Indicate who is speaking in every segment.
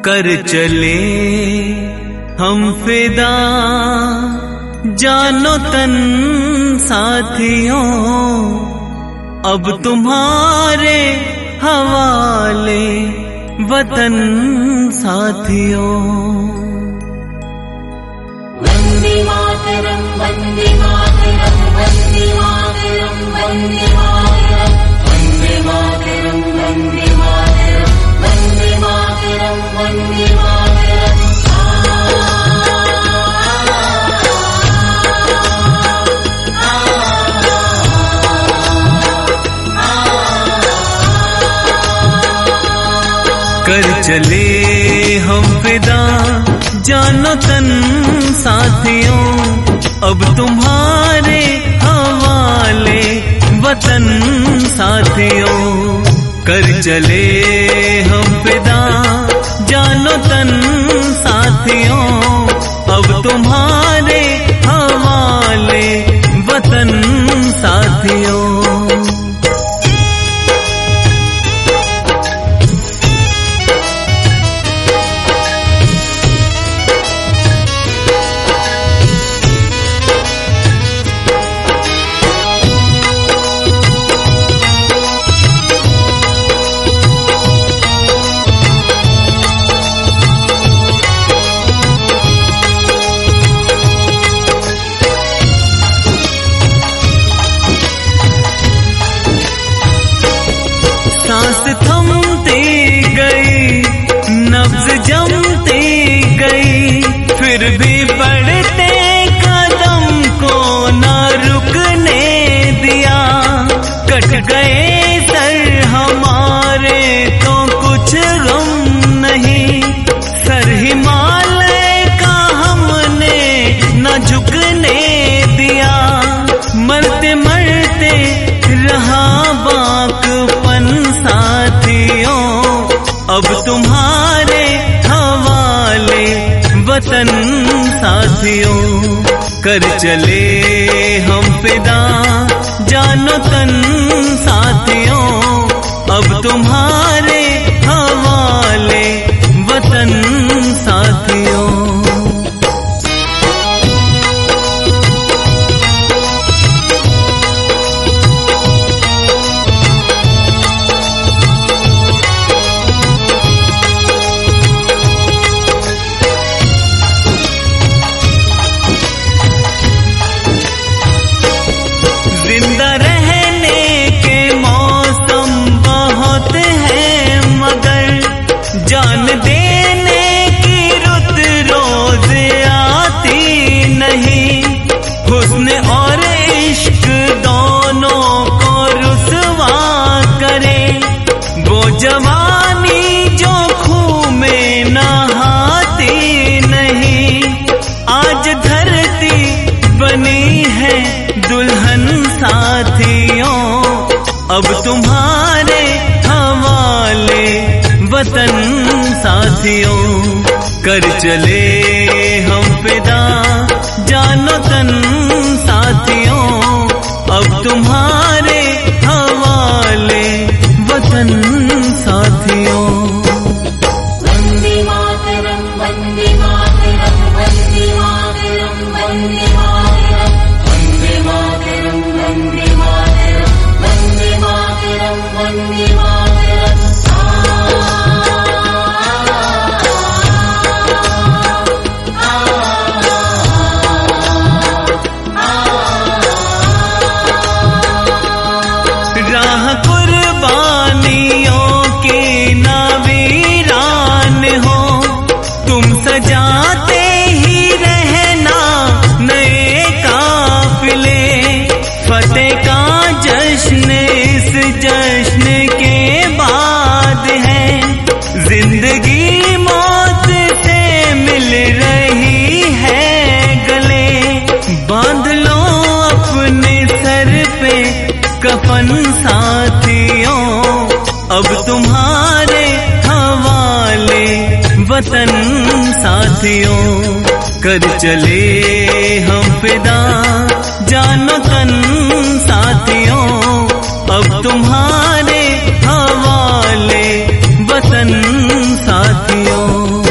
Speaker 1: कर चले हम फिदा जानो तन साथियों, अब तुम्हारे हवाले वतन साथियों।
Speaker 2: वंदे मातरम वंदे मातरम वंदे मातरम वंदे मातरम वंदे मातरम वंदे मातरम वंदे मातरम वंदे मातरम।
Speaker 1: कर चले हम फिदा जानो तन साथियों, अब तुम्हारे हवाले वतन साथियों। कर चले हम फिदा जानो तन साथियों, अब तुम्हारे हवाले वतन साथियों। सांस थमती गई, नब्ज जमती गई, फिर भी बढ़ते कदम को न रुकने दिया। कट गए सर हमारे तो कुछ गम नहीं, सर हिमालय का हमने न झुकने दिया। मरते मरते रहा बाकपन साथियों, अब तुम्हारे हवाले वतन साथियों। कर चले हम फिदा जानो तन साथियों, अब तुम्हारे हवाले वतन साथियों। जिंदा रहने के मौसम बहुत हैं, मगर जान देने की रुत रोज आती नहीं। हुस्न और इश्क दोनों को रुसवा करे, वो जवानी जो खूह में नहाती नहीं। आज धरती बनी है दुल्हन साथियों, अब तुम्हारे हवाले वतन साथियों। कर चले हम फिदा जानो तन साथियों, अब तुम्हारे हवाले वतन साथियों।
Speaker 2: वंदे मातरम वंदे मातरम वंदे मातरम वंदे मातरम वंदे मातरम वंदे मातरम वंदे मातरम वंदे मातरम।
Speaker 1: राह कुर्बानियों की ना वीरान हो, तुम सजाते ही रहना नए काफिले। फतेह का जश्न इस जश्न के बाद है, जिंदगी मौत से मिल रही है गले। बांध लो अपने सर पे कफन साथियों, अब तुम्हारे हवाले वतन साथियों। कर चले हम फिदा जानो तन साथियों, अब तुम्हारे हवाले वतन साथियों।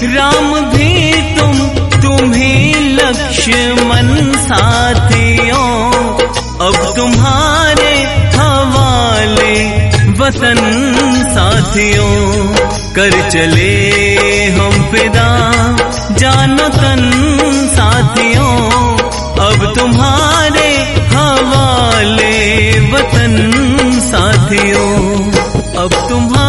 Speaker 1: राम भी तुम्हें लक्ष्मण साथियों, अब तुम्हारे हवाले वतन साथियों। कर चले हम फिदा जानो तन साथियों, अब तुम्हारे हवाले वतन साथियों, अब तुम्हारे